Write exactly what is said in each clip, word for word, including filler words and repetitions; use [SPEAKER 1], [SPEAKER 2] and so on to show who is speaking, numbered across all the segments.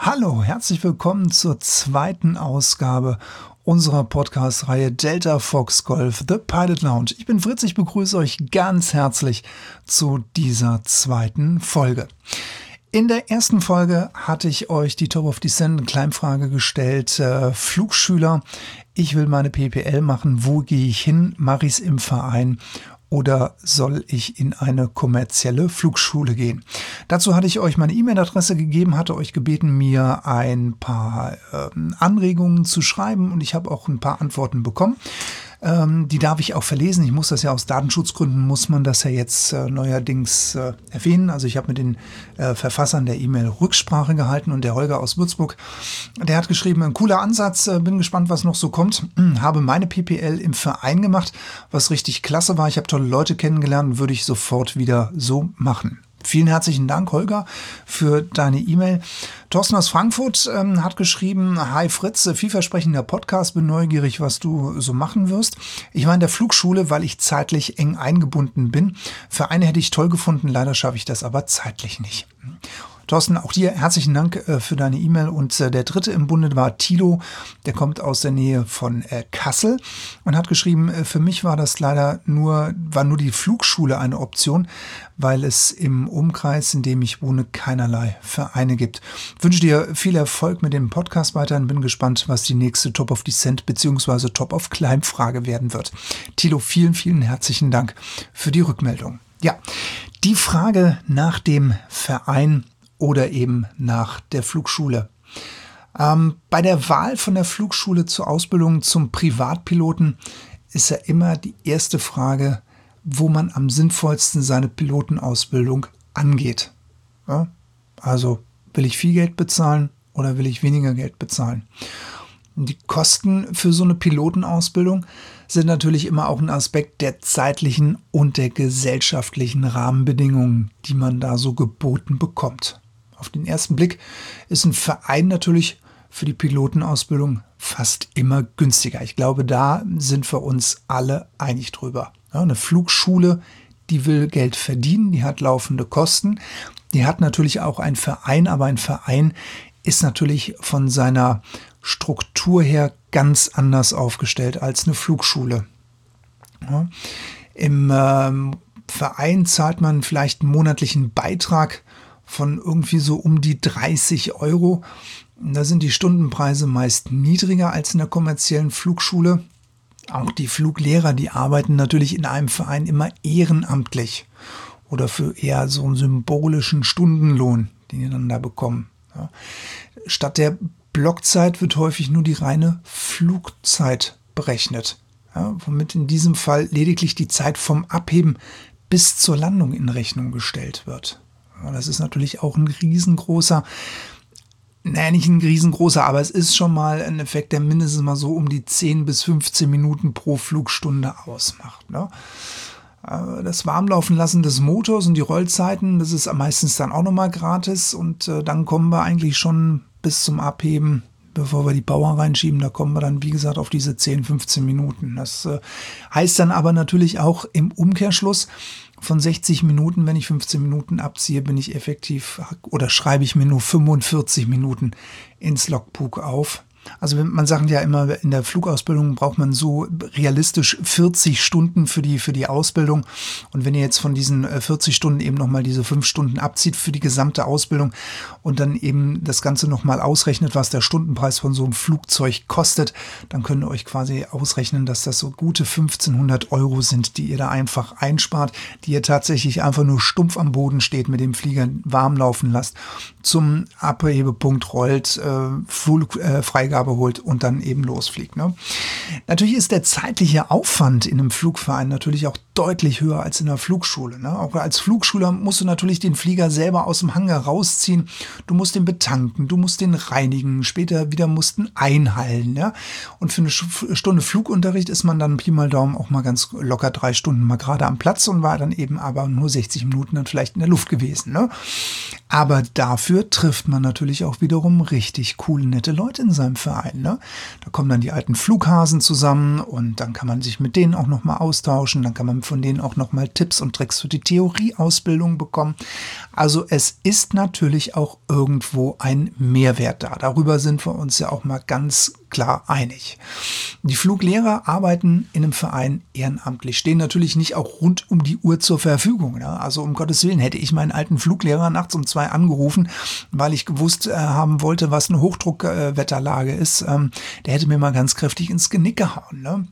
[SPEAKER 1] Hallo, herzlich willkommen zur zweiten Ausgabe unserer Podcast-Reihe Delta Fox Golf The Pilot Lounge. Ich bin Fritz, ich begrüße euch ganz herzlich zu dieser zweiten Folge. In der ersten Folge hatte ich euch die Top of Descent Kleinfrage gestellt. Äh, Flugschüler, ich will meine P P L machen, wo gehe ich hin? Mache ich es im Verein? Oder soll ich in eine kommerzielle Flugschule gehen? Dazu hatte ich euch meine E-Mail-Adresse gegeben, hatte euch gebeten, mir ein paar ähm, Anregungen zu schreiben und ich habe auch ein paar Antworten bekommen. Ähm, die darf ich auch verlesen. Ich muss das ja aus Datenschutzgründen, muss man das ja jetzt äh, neuerdings äh, erwähnen. Also ich habe mit den äh, Verfassern der E-Mail Rücksprache gehalten und der Holger aus Würzburg, der hat geschrieben, ein cooler Ansatz, äh, bin gespannt, was noch so kommt. Habe meine P P L im Verein gemacht, was richtig klasse war. Ich habe tolle Leute kennengelernt, würde ich sofort wieder so machen. Vielen herzlichen Dank, Holger, für deine E-Mail. Thorsten aus Frankfurt ähm, hat geschrieben, hi Fritz, vielversprechender Podcast, bin neugierig, was du so machen wirst. Ich war in der Flugschule, weil ich zeitlich eng eingebunden bin. Vereine hätte ich toll gefunden, leider schaffe ich das aber zeitlich nicht. Thorsten, auch dir herzlichen Dank äh, für deine E-Mail. Und äh, der dritte im Bunde war Thilo, der kommt aus der Nähe von äh, Kassel und hat geschrieben, äh, für mich war das leider nur, war nur die Flugschule eine Option, weil es im Umkreis, in dem ich wohne, keinerlei Vereine gibt. Ich wünsche dir viel Erfolg mit dem Podcast weiterhin, bin gespannt, was die nächste Top of Descent bzw. Top of Climb Frage werden wird. Thilo, vielen, vielen herzlichen Dank für die Rückmeldung. Ja, die Frage nach dem Verein oder eben nach der Flugschule. Ähm, bei der Wahl von der Flugschule zur Ausbildung zum Privatpiloten ist ja immer die erste Frage, wo man am sinnvollsten seine Pilotenausbildung angeht. Ja? Also will ich viel Geld bezahlen oder will ich weniger Geld bezahlen? Und die Kosten für so eine Pilotenausbildung sind natürlich immer auch ein Aspekt der zeitlichen und der gesellschaftlichen Rahmenbedingungen, die man da so geboten bekommt. Auf den ersten Blick ist ein Verein natürlich für die Pilotenausbildung fast immer günstiger. Ich glaube, da sind wir uns alle einig drüber. Ja, eine Flugschule, die will Geld verdienen, die hat laufende Kosten. Die hat natürlich auch einen Verein, aber ein Verein ist natürlich von seiner Struktur her ganz anders aufgestellt als eine Flugschule. Ja, im ähm, Verein zahlt man vielleicht einen monatlichen Beitrag von irgendwie so um die dreißig Euro. Da sind die Stundenpreise meist niedriger als in der kommerziellen Flugschule. Auch die Fluglehrer, die arbeiten natürlich in einem Verein immer ehrenamtlich oder für eher so einen symbolischen Stundenlohn, den die dann da bekommen. Ja. Statt der Blockzeit wird häufig nur die reine Flugzeit berechnet, ja, womit in diesem Fall lediglich die Zeit vom Abheben bis zur Landung in Rechnung gestellt wird. Das ist natürlich auch ein riesengroßer, naja, nicht ein riesengroßer, aber es ist schon mal ein Effekt, der mindestens mal so um die zehn bis fünfzehn Minuten pro Flugstunde ausmacht. Ne? Das Warmlaufen lassen des Motors und die Rollzeiten, das ist meistens dann auch nochmal gratis und dann kommen wir eigentlich schon bis zum Abheben, bevor wir die Power reinschieben, da kommen wir dann, wie gesagt, auf diese zehn, fünfzehn Minuten. Das heißt dann aber natürlich auch im Umkehrschluss, von sechzig Minuten, wenn ich fünfzehn Minuten abziehe, bin ich effektiv oder schreibe ich mir nur fünfundvierzig Minuten ins Logbook auf. Also man sagt ja immer, in der Flugausbildung braucht man so realistisch vierzig Stunden für die, für die Ausbildung. Und wenn ihr jetzt von diesen vierzig Stunden eben nochmal diese fünf Stunden abzieht für die gesamte Ausbildung und dann eben das Ganze nochmal ausrechnet, was der Stundenpreis von so einem Flugzeug kostet, dann könnt ihr euch quasi ausrechnen, dass das so gute fünfzehnhundert Euro sind, die ihr da einfach einspart, die ihr tatsächlich einfach nur stumpf am Boden steht, mit dem Flieger warm laufen lasst, zum Abhebepunkt rollt, äh, Flug, äh, Freigabe holt und dann eben losfliegt. Ne? Natürlich ist der zeitliche Aufwand in einem Flugverein natürlich auch deutlich höher als in der Flugschule. Ne? Auch als Flugschüler musst du natürlich den Flieger selber aus dem Hangar rausziehen. Du musst den betanken, du musst den reinigen, später wieder musst ihn einhallen. Ja? Und für eine Stunde Flugunterricht ist man dann Pi mal Daumen auch mal ganz locker drei Stunden mal gerade am Platz und war dann eben aber nur sechzig Minuten dann vielleicht in der Luft gewesen. Ne? Aber dafür trifft man natürlich auch wiederum richtig coole, nette Leute in seinem Verein. Ne? Da kommen dann die alten Flughasen zusammen und dann kann man sich mit denen auch nochmal austauschen, dann kann man haben von denen auch nochmal Tipps und Tricks für die Theorieausbildung bekommen. Also es ist natürlich auch irgendwo ein Mehrwert da. Darüber sind wir uns ja auch mal ganz klar einig. Die Fluglehrer arbeiten in einem Verein ehrenamtlich, stehen natürlich nicht auch rund um die Uhr zur Verfügung. Ne? Also um Gottes Willen hätte ich meinen alten Fluglehrer nachts um zwei angerufen, weil ich gewusst äh, haben wollte, was eine Hochdruckwetterlage äh, ist. Ähm, der hätte mir mal ganz kräftig ins Genick gehauen. Ne?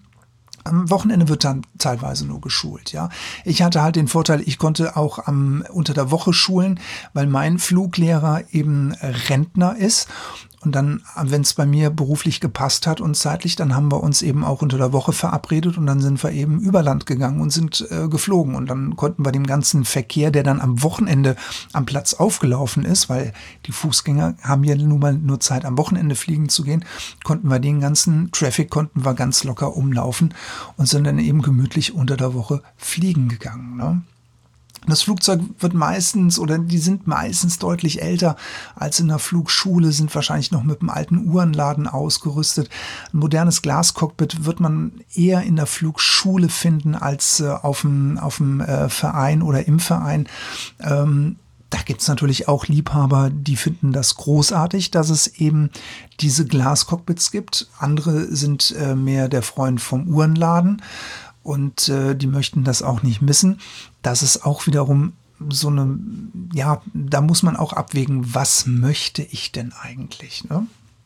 [SPEAKER 1] Am Wochenende wird dann teilweise nur geschult, ja. Ich hatte halt den Vorteil, ich konnte auch am, unter der Woche schulen, weil mein Fluglehrer eben Rentner ist. Und dann, wenn es bei mir beruflich gepasst hat und zeitlich, dann haben wir uns eben auch unter der Woche verabredet und dann sind wir eben über Land gegangen und sind äh, geflogen. Und dann konnten wir dem ganzen Verkehr, der dann am Wochenende am Platz aufgelaufen ist, weil die Fußgänger haben ja nun mal nur Zeit, am Wochenende fliegen zu gehen, konnten wir den ganzen Traffic, konnten wir ganz locker umlaufen und sind dann eben gemütlich unter der Woche fliegen gegangen, ne? Das Flugzeug wird meistens oder die sind meistens deutlich älter als in der Flugschule, sind wahrscheinlich noch mit einem alten Uhrenladen ausgerüstet. Ein modernes Glascockpit wird man eher in der Flugschule finden als äh, auf dem, auf dem äh, Verein oder im Verein. Ähm, Da gibt es natürlich auch Liebhaber, die finden das großartig, dass es eben diese Glascockpits gibt. Andere sind äh, mehr der Freund vom Uhrenladen. Und äh, die möchten das auch nicht missen. Das ist auch wiederum so eine, ja, da muss man auch abwägen, was möchte ich denn eigentlich, ne?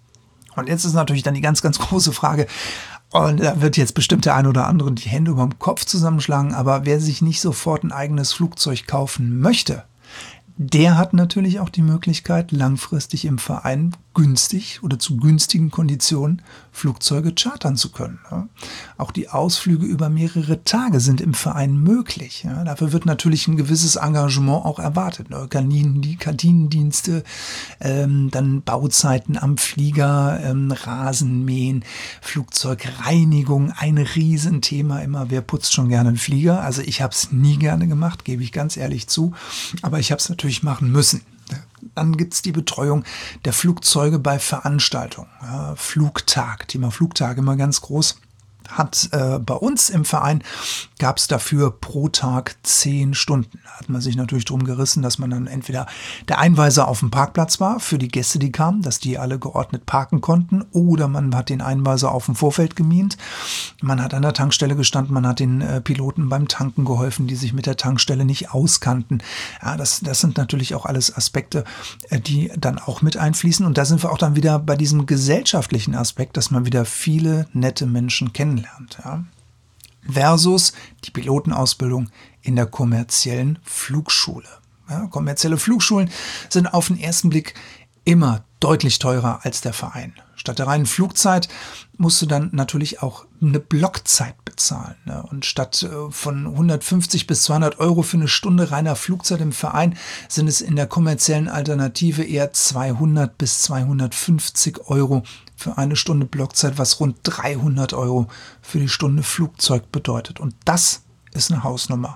[SPEAKER 1] Und jetzt ist natürlich dann die ganz, ganz große Frage, und da wird jetzt bestimmt der ein oder andere die Hände über dem Kopf zusammenschlagen, aber wer sich nicht sofort ein eigenes Flugzeug kaufen möchte, der hat natürlich auch die Möglichkeit, langfristig im Verein günstig oder zu günstigen Konditionen Flugzeuge chartern zu können. Ja. Auch die Ausflüge über mehrere Tage sind im Verein möglich. Ja. Dafür wird natürlich ein gewisses Engagement auch erwartet. Ne. Kantinen, die Kantinendienste, ähm, dann Bauzeiten am Flieger, ähm, Rasenmähen, Flugzeugreinigung, ein Riesenthema immer. Wer putzt schon gerne einen Flieger? Also ich habe es nie gerne gemacht, gebe ich ganz ehrlich zu. Aber ich habe es natürlich machen müssen. Dann gibt es die Betreuung der Flugzeuge bei Veranstaltungen. Ja, Flugtag, Thema Flugtag immer ganz groß. Hat äh, bei uns im Verein gab es dafür pro Tag zehn Stunden. Da hat man sich natürlich drum gerissen, dass man dann entweder der Einweiser auf dem Parkplatz war für die Gäste, die kamen, dass die alle geordnet parken konnten, oder man hat den Einweiser auf dem Vorfeld gemient. Man hat an der Tankstelle gestanden, man hat den äh, Piloten beim Tanken geholfen, die sich mit der Tankstelle nicht auskannten. Ja, das, das sind natürlich auch alles Aspekte, äh, die dann auch mit einfließen. Und da sind wir auch dann wieder bei diesem gesellschaftlichen Aspekt, dass man wieder viele nette Menschen kennenlernt. Lernt, ja. Versus die Pilotenausbildung in der kommerziellen Flugschule. Ja, kommerzielle Flugschulen sind auf den ersten Blick immer deutlich teurer als der Verein. Statt der reinen Flugzeit musst du dann natürlich auch eine Blockzeit bezahlen. Ne? Und statt äh, von hundertfünfzig bis zweihundert Euro für eine Stunde reiner Flugzeit im Verein sind es in der kommerziellen Alternative eher zweihundert bis zweihundertfünfzig Euro für eine Stunde Blockzeit, was rund dreihundert Euro für die Stunde Flugzeug bedeutet. Und das ist eine Hausnummer.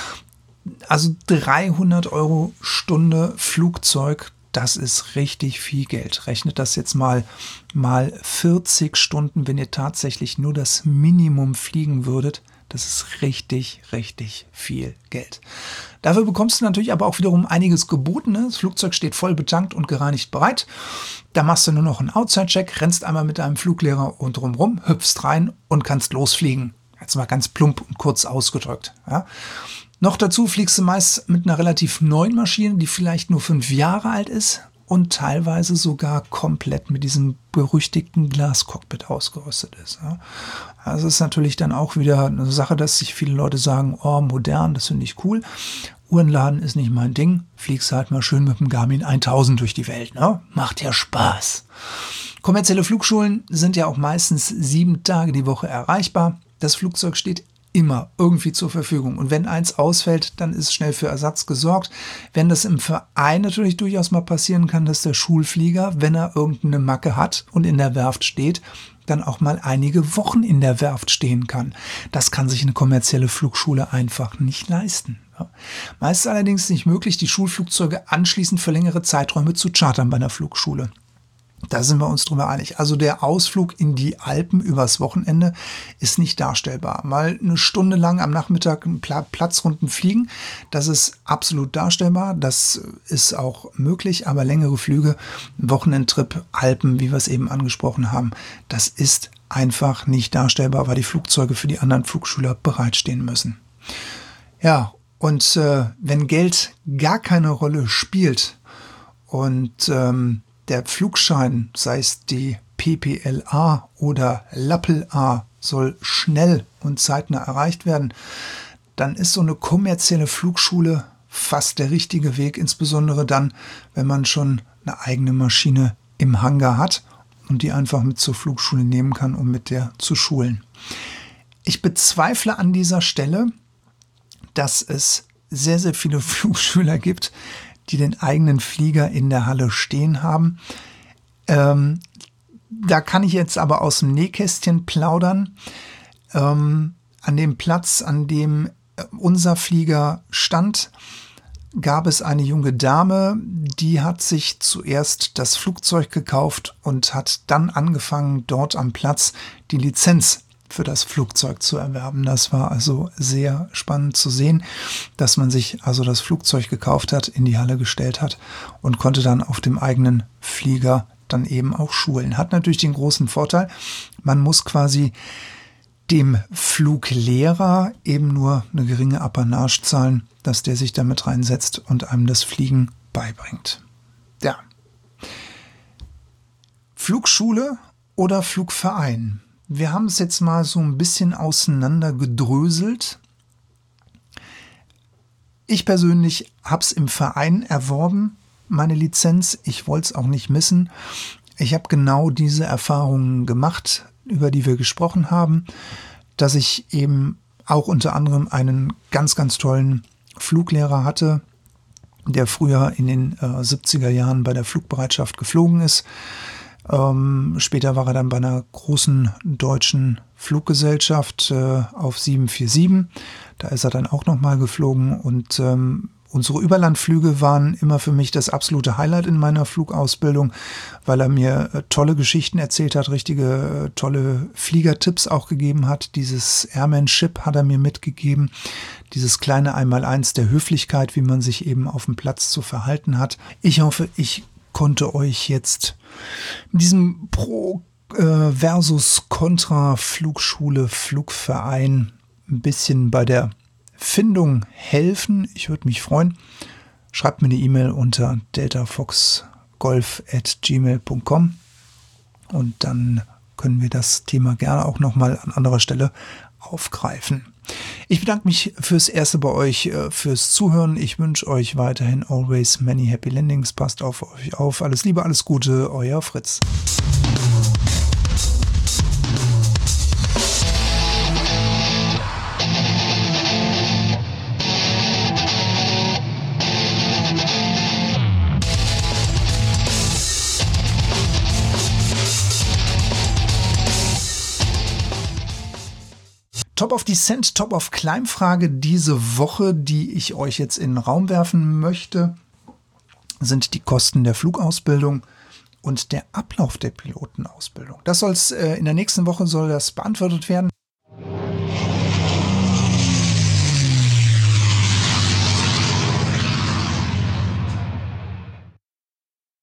[SPEAKER 1] Also dreihundert Euro Stunde Flugzeug, das ist richtig viel Geld. Rechnet das jetzt mal mal vierzig Stunden, wenn ihr tatsächlich nur das Minimum fliegen würdet. Das ist richtig, richtig viel Geld. Dafür bekommst du natürlich aber auch wiederum einiges geboten. Das Flugzeug steht voll betankt und gereinigt bereit. Da machst du nur noch einen Outside-Check, rennst einmal mit deinem Fluglehrer und drumrum, hüpfst rein und kannst losfliegen. Jetzt mal ganz plump und kurz ausgedrückt. Ja. Noch dazu fliegst du meist mit einer relativ neuen Maschine, die vielleicht nur fünf Jahre alt ist und teilweise sogar komplett mit diesem berüchtigten Glascockpit ausgerüstet ist. Ja. Also ist natürlich dann auch wieder eine Sache, dass sich viele Leute sagen, oh, modern, das finde ich cool. Uhrenladen ist nicht mein Ding. Fliegst halt mal schön mit dem Garmin tausend durch die Welt. Ne? Macht ja Spaß. Kommerzielle Flugschulen sind ja auch meistens sieben Tage die Woche erreichbar. Das Flugzeug steht immer irgendwie zur Verfügung. Und wenn eins ausfällt, dann ist schnell für Ersatz gesorgt. Wenn das im Verein natürlich durchaus mal passieren kann, dass der Schulflieger, wenn er irgendeine Macke hat und in der Werft steht, dann auch mal einige Wochen in der Werft stehen kann. Das kann sich eine kommerzielle Flugschule einfach nicht leisten. Ja. Meist ist allerdings nicht möglich, die Schulflugzeuge anschließend für längere Zeiträume zu chartern bei einer Flugschule. Da sind wir uns drüber einig. Also der Ausflug in die Alpen übers Wochenende ist nicht darstellbar. Mal eine Stunde lang am Nachmittag einen Platzrunden fliegen, das ist absolut darstellbar. Das ist auch möglich, aber längere Flüge, Wochenendtrip, Alpen, wie wir es eben angesprochen haben, das ist einfach nicht darstellbar, weil die Flugzeuge für die anderen Flugschüler bereitstehen müssen. Ja, und äh, wenn Geld gar keine Rolle spielt und ähm, der Flugschein, sei es die P P L A oder L A P L A, soll schnell und zeitnah erreicht werden, dann ist so eine kommerzielle Flugschule fast der richtige Weg, insbesondere dann, wenn man schon eine eigene Maschine im Hangar hat und die einfach mit zur Flugschule nehmen kann, um mit der zu schulen. Ich bezweifle an dieser Stelle, dass es sehr, sehr viele Flugschüler gibt, die den eigenen Flieger in der Halle stehen haben. Ähm, da kann ich jetzt aber aus dem Nähkästchen plaudern. Ähm, an dem Platz, an dem unser Flieger stand, gab es eine junge Dame, die hat sich zuerst das Flugzeug gekauft und hat dann angefangen, dort am Platz die Lizenz für das Flugzeug zu erwerben. Das war also sehr spannend zu sehen, dass man sich also das Flugzeug gekauft hat, in die Halle gestellt hat und konnte dann auf dem eigenen Flieger dann eben auch schulen. Hat natürlich den großen Vorteil, man muss quasi dem Fluglehrer eben nur eine geringe Apanage zahlen, dass der sich damit reinsetzt und einem das Fliegen beibringt. Ja. Flugschule oder Flugverein? Wir haben es jetzt mal so ein bisschen auseinander gedröselt. Ich persönlich habe es im Verein erworben, meine Lizenz. Ich wollte es auch nicht missen. Ich habe genau diese Erfahrungen gemacht, über die wir gesprochen haben, dass ich eben auch unter anderem einen ganz, ganz tollen Fluglehrer hatte, der früher in den äh, siebziger Jahren bei der Flugbereitschaft geflogen ist. Ähm, später war er dann bei einer großen deutschen Fluggesellschaft äh, auf sieben vier sieben. Da ist er dann auch nochmal geflogen und ähm, unsere Überlandflüge waren immer für mich das absolute Highlight in meiner Flugausbildung, weil er mir äh, tolle Geschichten erzählt hat, richtige äh, tolle Fliegertipps auch gegeben hat. Dieses Airmanship hat er mir mitgegeben, dieses kleine Einmaleins der Höflichkeit, wie man sich eben auf dem Platz zu verhalten hat. Ich hoffe, ich konnte euch jetzt mit diesem Pro äh, versus Contra Flugschule, Flugverein ein bisschen bei der Findung helfen. Ich würde mich freuen. Schreibt mir eine E-Mail unter deltafoxgolf at gmail punkt com und dann können wir das Thema gerne auch nochmal an anderer Stelle aufgreifen. Ich bedanke mich fürs Erste bei euch, fürs Zuhören. Ich wünsche euch weiterhin always many happy landings. Passt auf euch auf. Alles Liebe, alles Gute, euer Fritz. Top of Descent, Top of Climb Frage diese Woche, die ich euch jetzt in den Raum werfen möchte, sind die Kosten der Flugausbildung und der Ablauf der Pilotenausbildung. Das soll's, äh, in der nächsten Woche soll das beantwortet werden.